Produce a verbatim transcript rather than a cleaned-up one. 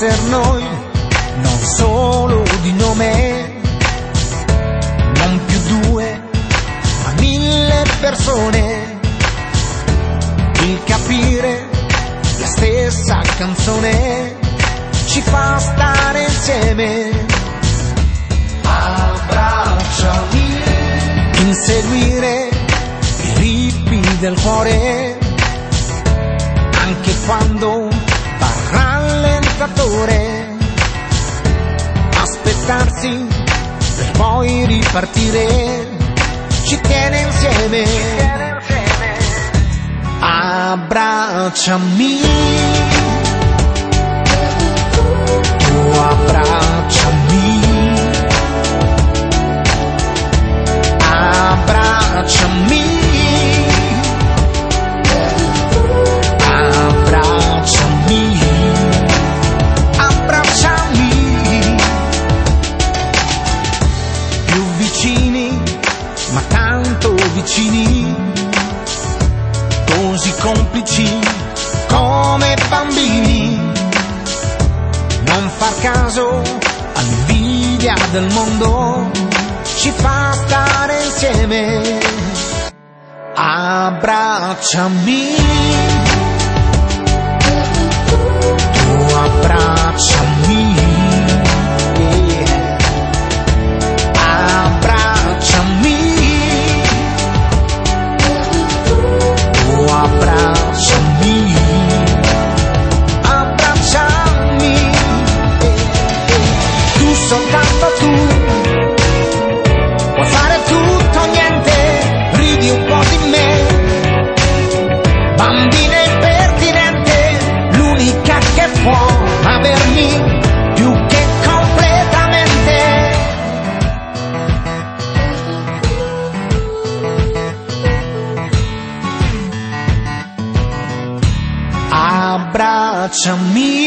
esser noi, non solo di nome, non più due, ma mille persone. Il capire la stessa canzone ci fa stare insieme. Abbracciami, inseguire i ritmi del cuore, anche quando va rallentatore, aspettarsi per poi ripartire, ci tiene insieme. Abbracciami, tu abbracciami, abbracciami, abbracciami, abbracciami, più vicini, ma tanto vicini, così complici come bambini. Non far caso all'invidia del mondo, ci fa stare insieme. Abbracciami, tu abbracciami, yeah. Abbracciami, tu abbracciami, abbracciami, yeah. Tu soltanto tu puoi fare tutto o niente, ridi un po' di me, bambina impertinente, l'unica che può avermi più che completamente. Abbracciami,